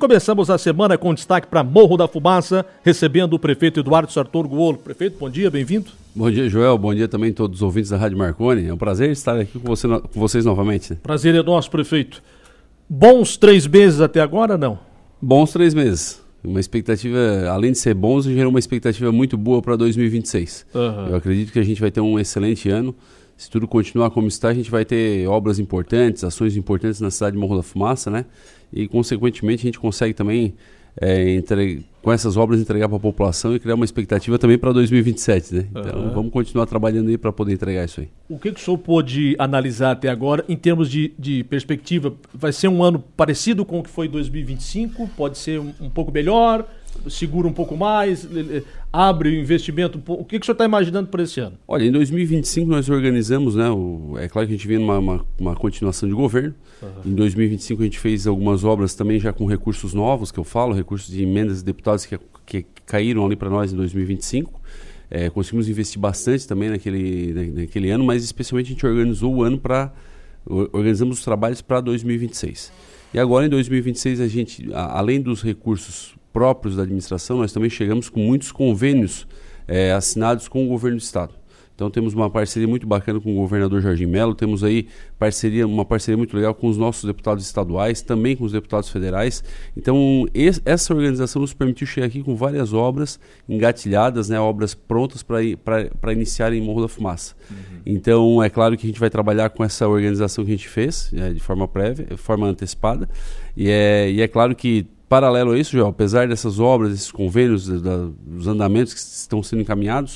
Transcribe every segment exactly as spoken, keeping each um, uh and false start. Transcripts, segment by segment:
começamos a semana com destaque para Morro da Fumaça, recebendo o prefeito Eduardo Sartor Guolo. Prefeito, bom dia, bem-vindo. Bom dia, Joel. Bom dia também a todos os ouvintes da Rádio Marconi. É um prazer estar aqui com, você, com vocês novamente. Prazer é nosso, prefeito. Bons três meses até agora, não? Bons três meses. Uma expectativa, além de ser bons, gerou uma expectativa muito boa para dois mil e vinte e seis. Uhum. Eu acredito que a gente vai ter um excelente ano. Se tudo continuar como está, a gente vai ter obras importantes, ações importantes na cidade de Morro da Fumaça, né? E, consequentemente, a gente consegue também, é, entre... com essas obras, entregar para a população e criar uma expectativa também para dois mil e vinte e sete, né? Então, uhum. vamos continuar trabalhando aí para poder entregar isso aí. O que, que o senhor pôde analisar até agora em termos de, de perspectiva? Vai ser um ano parecido com o que foi dois mil e vinte e cinco? Pode ser um, um pouco melhor? Segura um pouco mais? Abre o investimento? O que, que o senhor está imaginando para esse ano? Olha, em dois mil e vinte e cinco nós organizamos, né? O, é claro que a gente vem numa uma, uma continuação de governo. Uhum. Em dois mil e vinte e cinco a gente fez algumas obras também já com recursos novos, que eu falo, recursos de emendas de deputados que, que caíram ali para nós em dois mil e vinte e cinco. É, conseguimos investir bastante também naquele, naquele ano, mas especialmente a gente organizou o ano para... Organizamos os trabalhos para dois mil e vinte e seis. E agora em dois mil e vinte e seis a gente, a, além dos recursos próprios da administração, nós também chegamos com muitos convênios é, assinados com o governo do estado. Então temos uma parceria muito bacana com o governador Jorginho Melo, temos aí parceria, uma parceria muito legal com os nossos deputados estaduais, também com os deputados federais. Então esse, essa organização nos permitiu chegar aqui com várias obras engatilhadas, né, obras prontas para iniciar em Morro da Fumaça. Uhum. Então é claro que a gente vai trabalhar com essa organização que a gente fez, é, de forma prévia, de forma antecipada, e é, e é claro que paralelo a isso, João, apesar dessas obras, desses convênios, da, dos andamentos que estão sendo encaminhados,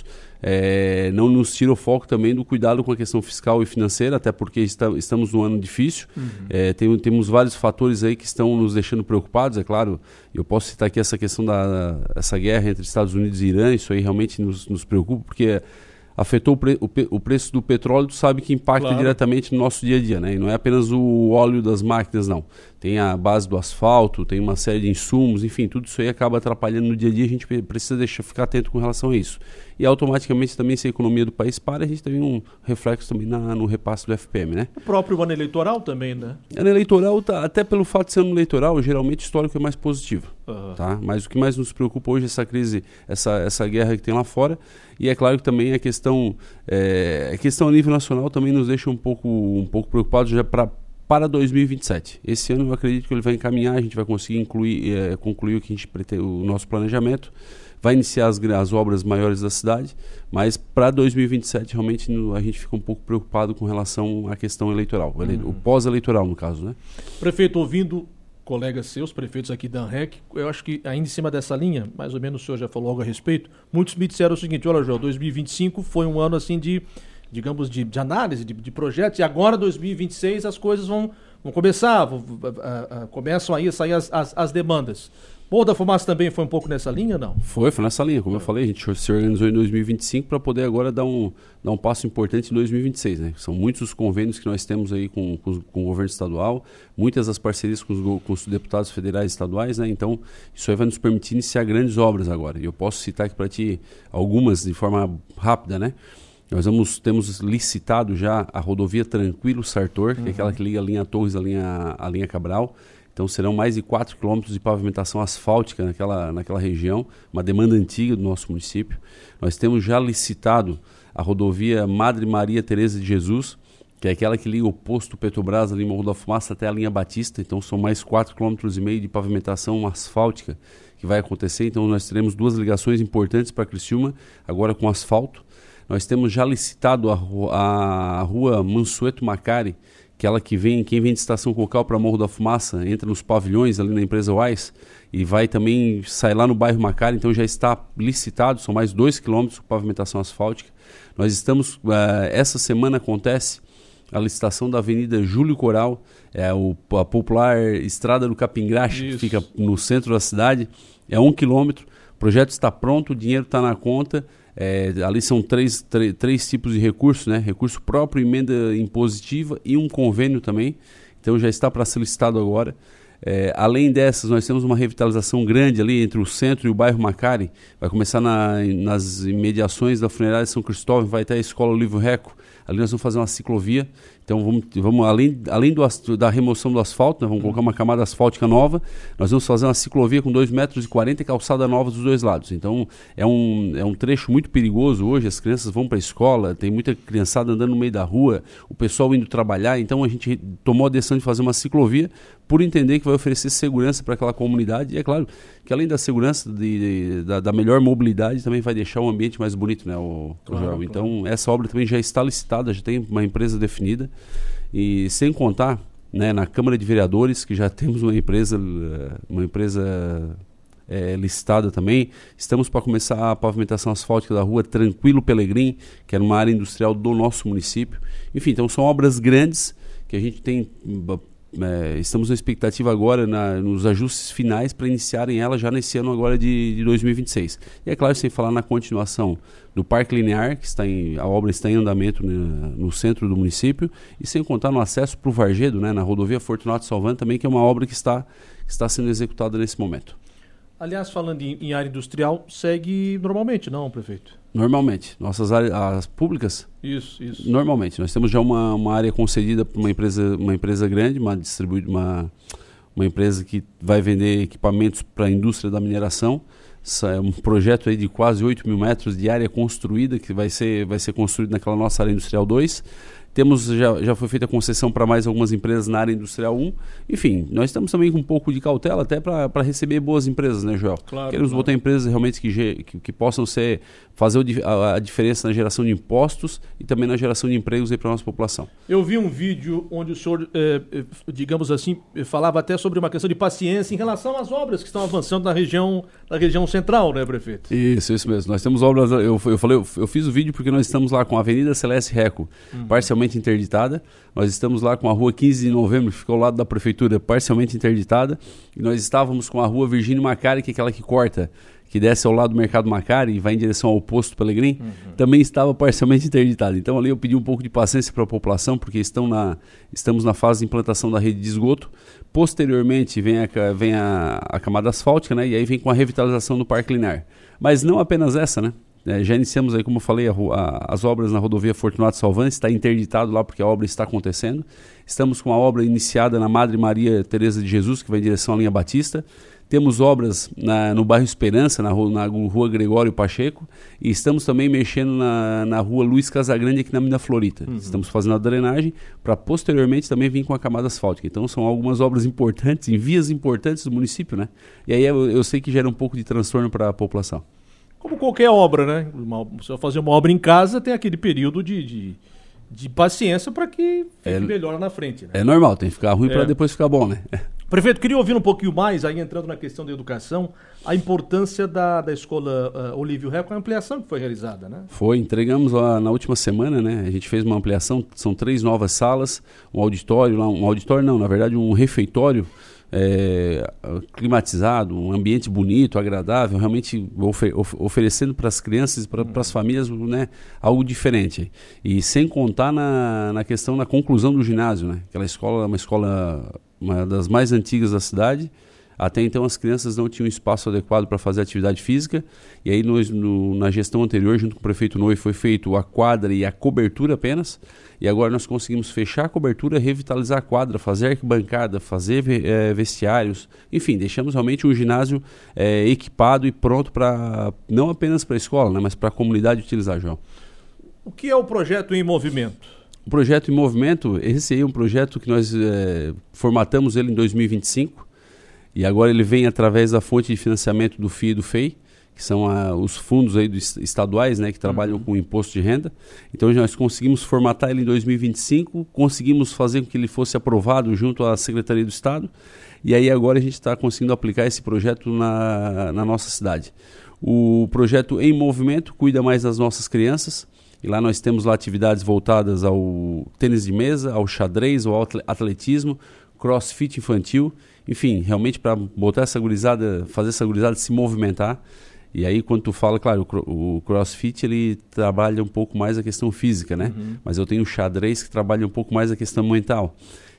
é, não nos tira o foco também do cuidado com a questão fiscal e financeira, até porque está, estamos num ano difícil. Uhum. É, tem, temos vários fatores aí que estão nos deixando preocupados, é claro. Eu posso citar aqui essa questão da essa guerra entre Estados Unidos e Irã, isso aí realmente nos, nos preocupa, porque afetou o, pre, o, o preço do petróleo, tu sabe que impacta claro. diretamente no nosso dia a dia, né? E não é apenas o óleo das máquinas, não. Tem a base do asfalto, tem uma série de insumos, enfim, tudo isso aí acaba atrapalhando no dia a dia, a gente precisa deixar, ficar atento com relação a isso. E automaticamente também, se a economia do país para, a gente tem um reflexo também na, no repasse do F P M, né? O próprio ano eleitoral também, né? Ano eleitoral, tá, até pelo fato de ser ano eleitoral, geralmente o histórico é mais positivo, uhum. tá? Mas o que mais nos preocupa hoje é essa crise, essa, essa guerra que tem lá fora, e é claro que também a questão, é, a questão a nível nacional também nos deixa um pouco, um pouco preocupados já para para dois mil e vinte e sete. Esse ano eu acredito que ele vai encaminhar, a gente vai conseguir incluir, é, concluir o que a gente pretende, o nosso planejamento, vai iniciar as, as obras maiores da cidade, mas para dois mil e vinte e sete realmente no, a gente fica um pouco preocupado com relação à questão eleitoral, uhum. o pós-eleitoral no caso, né? Prefeito, ouvindo colegas seus, prefeitos aqui da ANREC, eu acho que ainda em cima dessa linha, mais ou menos o senhor já falou algo a respeito, muitos me disseram o seguinte: olha, João, dois mil e vinte e cinco foi um ano assim de, digamos, de, de análise, de, de projetos, e agora dois mil e vinte e seis as coisas vão, vão começar, vão, a, a, começam aí a sair as, as, as demandas. Morro da Fumaça também foi um pouco nessa linha, não? Foi, foi nessa linha, como é. eu falei, a gente se organizou em dois mil e vinte e cinco para poder agora dar um, dar um passo importante em dois mil e vinte e seis, né? São muitos os convênios que nós temos aí com, com, com o governo estadual, muitas as parcerias com os, com os deputados federais e estaduais, né? Então, isso aí vai nos permitir iniciar grandes obras agora. E eu posso citar aqui para ti algumas de forma rápida, né? Nós vamos, temos licitado já a rodovia Tranquilo Sartor, uhum. que é aquela que liga a linha Torres à linha, à linha Cabral. Então serão mais de quatro quilômetros de pavimentação asfáltica naquela, naquela região, uma demanda antiga do nosso município. Nós temos já licitado a rodovia Madre Maria Teresa de Jesus, que é aquela que liga o posto Petrobras ali em Morro da Fumaça até a linha Batista. Então são mais quatro vírgula cinco quilômetros de pavimentação asfáltica que vai acontecer. Então nós teremos duas ligações importantes para Criciúma, agora com asfalto. Nós temos já licitado a, a, a rua Mansueto Macari, aquela que vem, quem vem de Estação Cocal para Morro da Fumaça, entra nos pavilhões ali na empresa Wise e vai também sair lá no bairro Macari, então já está licitado, são mais dois quilômetros com pavimentação asfáltica. Nós estamos, uh, essa semana acontece a licitação da Avenida Júlio Coral, é o, a popular Estrada do Capingrache, que fica no centro da cidade, é um quilômetro, o projeto está pronto, o dinheiro está na conta. É, ali são três, três, três tipos de recursos, né? Recurso próprio, emenda impositiva e um convênio também. Então já está para ser licitado agora. É, além dessas, nós temos uma revitalização grande ali entre o centro e o bairro Macari. Vai começar na, nas imediações da funerária São Cristóvão, vai ter a Escola Olívio Reco. ali nós vamos fazer uma ciclovia, então vamos, vamos além, além do, da remoção do asfalto, né, vamos colocar uma camada asfáltica nova, nós vamos fazer uma ciclovia com dois metros e quarenta e calçada nova dos dois lados. Então é um, é um trecho muito perigoso hoje, as crianças vão para a escola, tem muita criançada andando no meio da rua, o pessoal indo trabalhar, então a gente tomou a decisão de fazer uma ciclovia por entender que vai oferecer segurança para aquela comunidade e é claro que além da segurança de, de, da, da melhor mobilidade também vai deixar o ambiente mais bonito, né, o, claro, o Joel. Então claro. Essa obra também já está licitada, já tem uma empresa definida e sem contar, né, na Câmara de Vereadores que já temos uma empresa uma empresa é, licitada também. Estamos para começar a pavimentação asfáltica da rua Tranquilo Pelegrim, que é uma área industrial do nosso município. Enfim, então são obras grandes que a gente tem. É, estamos na expectativa agora na, nos ajustes finais para iniciarem ela já nesse ano agora de, de dois mil e vinte e seis. E é claro, sem falar na continuação do Parque Linear, que está em, a obra está em andamento, né, no centro do município, e sem contar no acesso para o Vargedo, né, na rodovia Fortunato Salvando também, que é uma obra que está, que está sendo executada nesse momento. Aliás, falando em, em área industrial, segue normalmente, não, prefeito? Normalmente. Nossas áreas as públicas? Isso, isso. Normalmente. Nós temos já uma, uma área concedida para uma empresa, uma empresa grande, uma, distribu- uma, uma empresa que vai vender equipamentos para a indústria da mineração. É um projeto aí de quase oito mil metros de área construída, que vai ser, vai ser construído naquela nossa área industrial dois. Temos, já, já foi feita a concessão para mais algumas empresas na área industrial um. Enfim, nós estamos também com um pouco de cautela até para receber boas empresas, né, Joel? Claro, Queremos claro. botar empresas realmente que, que, que possam ser, fazer o, a, a diferença na geração de impostos e também na geração de empregos para a nossa população. Eu vi um vídeo onde o senhor, eh, eh, digamos assim, falava até sobre uma questão de paciência em relação às obras que estão avançando na região, na região central, né, prefeito? Isso, isso mesmo. Nós temos obras, eu, eu falei, eu, eu fiz o vídeo porque nós estamos lá com a Avenida Celeste Reco, hum. parcialmente interditada. Nós estamos lá com a rua quinze de novembro, que ficou ao lado da prefeitura, parcialmente interditada. E nós estávamos com a rua Virgínio Macari, que é aquela que corta, que desce ao lado do Mercado Macari e vai em direção ao posto Pelegrim, uhum. também estava parcialmente interditada. Então ali eu pedi um pouco de paciência para a população, porque estão na, estamos na fase de implantação da rede de esgoto. Posteriormente vem a, vem a, a camada asfáltica, né? E aí vem com a revitalização do Parque Linear. Mas não apenas essa, né? É, já iniciamos aí, como eu falei, a, a, as obras na rodovia Fortunato Salvando, está interditado lá porque a obra está acontecendo. Estamos com a obra iniciada na Madre Maria Teresa de Jesus, que vai em direção à linha Batista. Temos obras na, no bairro Esperança, na rua, na rua Gregório Pacheco, e estamos também mexendo na, na rua Luiz Casagrande, aqui na Mina Florita. Uhum. Estamos fazendo a drenagem para posteriormente também vir com a camada asfáltica. Então são algumas obras importantes, em vias importantes do município, né? E aí eu, eu sei que gera um pouco de transtorno para a população. Como qualquer obra, né? Uma, se eu fazer uma obra em casa, tem aquele período de, de, de paciência para que fique é, melhor na frente. Né? É normal, tem que ficar ruim é. para depois ficar bom, né? Prefeito, queria ouvir um pouquinho mais, aí entrando na questão da educação, a importância da, da escola uh, Olívio Reco, a ampliação que foi realizada, né? Foi, entregamos lá na última semana, né? A gente fez uma ampliação, são três novas salas, um auditório, lá, um auditório não, na verdade um refeitório, É, climatizado, um ambiente bonito, agradável, realmente ofer- of- oferecendo para as crianças e para uhum. as famílias, né, algo diferente. E sem contar na, na questão da conclusão do ginásio, né? Aquela escola é uma escola, uma das mais antigas da cidade. Até então as crianças não tinham espaço adequado para fazer atividade física, e aí nós, no, na gestão anterior, junto com o prefeito Noi, foi feito a quadra e a cobertura apenas, e agora nós conseguimos fechar a cobertura, revitalizar a quadra, fazer arquibancada, fazer é, vestiários, enfim, deixamos realmente o ginásio é, equipado e pronto para, não apenas para a escola, né, mas para a comunidade utilizar, João. O que é o projeto em movimento? O projeto em movimento, esse aí é um projeto que nós é, formatamos ele em dois mil e vinte e cinco, e agora ele vem através da fonte de financiamento do F I e do F E I, que são a, os fundos aí dos estaduais, né, que trabalham uhum. com imposto de renda. Então nós conseguimos formatar ele em dois mil e vinte e cinco, conseguimos fazer com que ele fosse aprovado junto à Secretaria do Estado, e aí agora a gente está conseguindo aplicar esse projeto na, na nossa cidade. O projeto Em Movimento cuida mais das nossas crianças, e lá nós temos lá atividades voltadas ao tênis de mesa, ao xadrez, ao atletismo, crossfit infantil, enfim, realmente para botar essa gurizada, fazer essa gurizada se movimentar. E aí quando tu fala, claro, o, o crossfit ele trabalha um pouco mais a questão física, né? Uhum. Mas eu tenho o xadrez que trabalha um pouco mais a questão mental.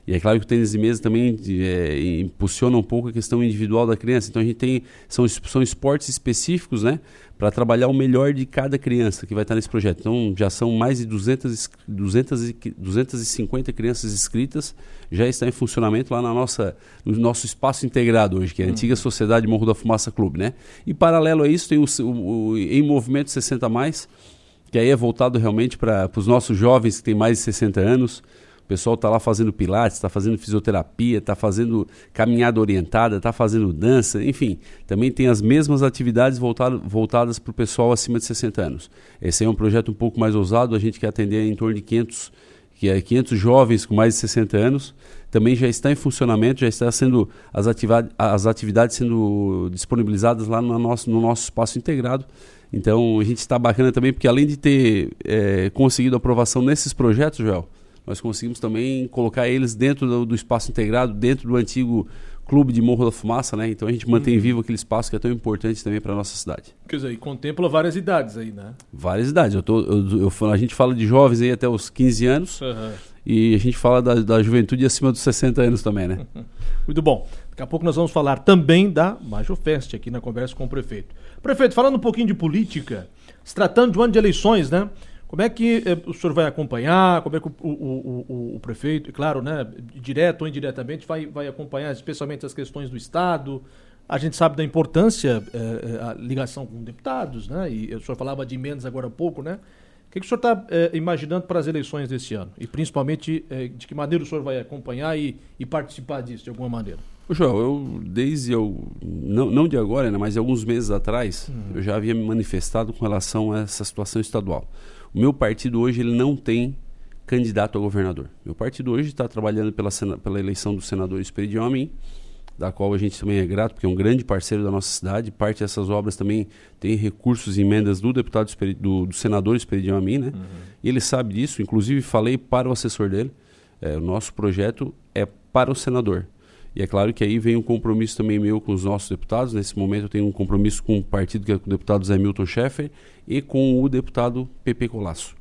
E é claro que o tênis de mesa também é, impulsiona um pouco a questão individual da criança. Então a gente tem, são, são esportes específicos, né, para trabalhar o melhor de cada criança que vai estar nesse projeto. Então já são mais de duzentas, duzentas, duzentas e cinquenta crianças inscritas, já está em funcionamento lá na nossa, no nosso espaço integrado hoje, que é a antiga Sociedade Morro da Fumaça Clube, né? E paralelo a isso tem o, o, o Em Movimento sessenta mais, que aí é voltado realmente para os nossos jovens que têm mais de sessenta anos. O pessoal está lá fazendo pilates, está fazendo fisioterapia, está fazendo caminhada orientada, está fazendo dança, enfim. Também tem as mesmas atividades voltado, voltadas para o pessoal acima de sessenta anos. Esse é um projeto um pouco mais ousado, a gente quer atender em torno de quinhentos, que é quinhentos jovens com mais de sessenta anos. Também já está em funcionamento, já está sendo as, ativa, as atividades sendo disponibilizadas lá no nosso, no nosso espaço integrado. Então a gente está bacana também, porque além de ter é, conseguido aprovação nesses projetos, Joel, nós conseguimos também colocar eles dentro do, do espaço integrado, dentro do antigo Clube de Morro da Fumaça, né? Então a gente mantém uhum. vivo aquele espaço que é tão importante também para a nossa cidade. Quer dizer, e contempla várias idades aí, né? Várias idades. Eu tô, eu, eu, a gente fala de jovens aí até os quinze anos uhum. e a gente fala da, da juventude acima dos sessenta anos também, né? Muito bom. Daqui a pouco nós vamos falar também da Majofest aqui na conversa com o prefeito. Prefeito, falando um pouquinho de política, se tratando de um ano de eleições, né? Como é que eh, o senhor vai acompanhar, como é que o, o, o, o prefeito, claro, né, direto ou indiretamente, vai, vai acompanhar especialmente as questões do Estado? A gente sabe da importância, eh, a ligação com deputados, né? E o senhor falava de emendas agora há pouco, né? O que, que o senhor está eh, imaginando para as eleições desse ano? E principalmente, eh, de que maneira o senhor vai acompanhar e, e participar disso, de alguma maneira? Ô Joel, eu desde, eu, não, não de agora, né, mas de alguns meses atrás, uhum. eu já havia me manifestado com relação a essa situação estadual. O meu partido hoje ele não tem candidato a governador. Meu partido hoje está trabalhando pela, pela eleição do senador Esperidião Amin, da qual a gente também é grato, porque é um grande parceiro da nossa cidade. Parte dessas obras também tem recursos e emendas do deputado do, do senador Esperidião Amin, né? Uhum. E ele sabe disso, inclusive falei para o assessor dele, é, o nosso projeto é para o senador. E é claro que aí vem um compromisso também meu com os nossos deputados. Nesse momento eu tenho um compromisso com o partido, que é com o deputado Zé Milton Schaeffer, e com o deputado Pepe Colasso.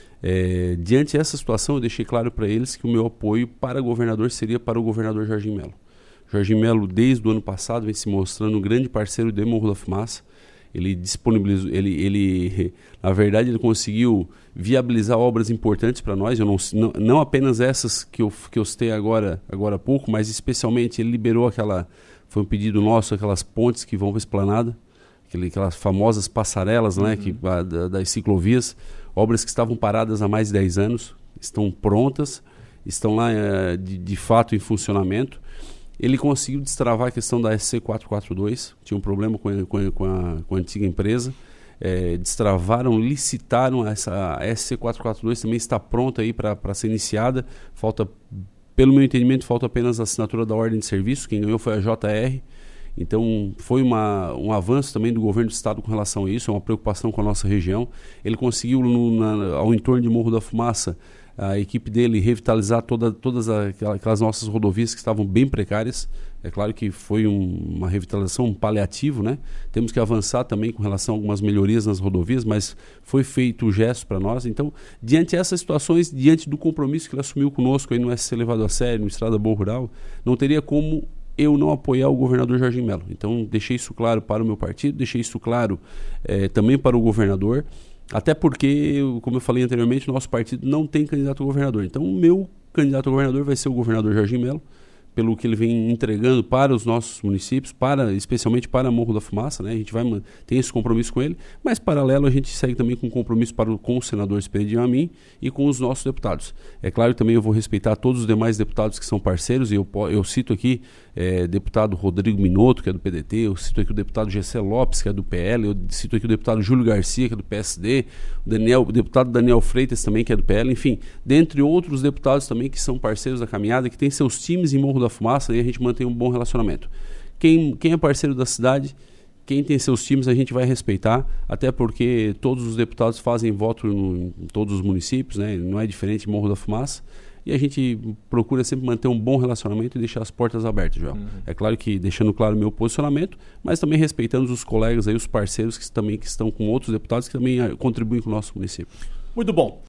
É, diante dessa situação, eu deixei claro para eles que o meu apoio para governador seria para o governador Jorginho Melo. Jorginho Melo, desde o ano passado, vem se mostrando um grande parceiro de Morro da Fumaça. Ele disponibilizou, ele, ele, na verdade, ele conseguiu viabilizar obras importantes para nós. Eu não, não, não apenas essas que eu, que eu citei agora, agora há pouco, mas especialmente ele liberou aquela, foi um pedido nosso, aquelas pontes que vão para a Esplanada, aquele, aquelas famosas passarelas, né, uhum. que, da, das ciclovias, obras que estavam paradas há mais de dez anos, estão prontas, estão lá é, de, de fato em funcionamento. Ele conseguiu destravar a questão da S C quatrocentos e quarenta e dois, tinha um problema com a, com a, com a, com a antiga empresa, é, destravaram, licitaram essa a S C quatrocentos e quarenta e dois, também está pronta aí para ser iniciada, falta, pelo meu entendimento, falta apenas a assinatura da ordem de serviço, quem ganhou foi a J R, então foi uma, um avanço também do governo do estado com relação a isso, é uma preocupação com a nossa região. Ele conseguiu, no, na, ao entorno de Morro da Fumaça, a equipe dele revitalizar toda, todas aquelas nossas rodovias que estavam bem precárias. É claro que foi um, uma revitalização, um paliativo, né? Temos que avançar também com relação a algumas melhorias nas rodovias, mas foi feito o gesto para nós. Então, diante dessas situações, diante do compromisso que ele assumiu conosco aí no S C levado a sério, no Estrada Boa Rural, não teria como eu não apoiar o governador Jorginho Melo. Então, deixei isso claro para o meu partido, deixei isso claro eh, também para o governador. Até porque, como eu falei anteriormente, o nosso partido não tem candidato a governador. Então, o meu candidato a governador vai ser o governador Jorginho Melo, pelo que ele vem entregando para os nossos municípios, para, especialmente para Morro da Fumaça, né? A gente vai tem esse compromisso com ele, mas paralelo a gente segue também com compromisso para o, com o senador Esperidião Amin e com os nossos deputados. É claro que também eu vou respeitar todos os demais deputados que são parceiros, e eu, eu cito aqui é, deputado Rodrigo Minotto, que é do P D T, eu cito aqui o deputado Gessé Lopes, que é do P L, eu cito aqui o deputado Júlio Garcia, que é do P S D, o, Daniel, o deputado Daniel Freitas também, que é do P L, enfim, dentre outros deputados também que são parceiros da caminhada, que têm seus times em Morro da Fumaça, e a gente mantém um bom relacionamento. Quem, quem é parceiro da cidade, quem tem seus times, a gente vai respeitar, até porque todos os deputados fazem voto no, em todos os municípios, né? Não é diferente em Morro da Fumaça, e a gente procura sempre manter um bom relacionamento e deixar as portas abertas, João. Uhum. É claro que deixando claro o meu posicionamento, mas também respeitando os colegas aí, os parceiros que também que estão com outros deputados que também contribuem com o nosso município. Muito bom.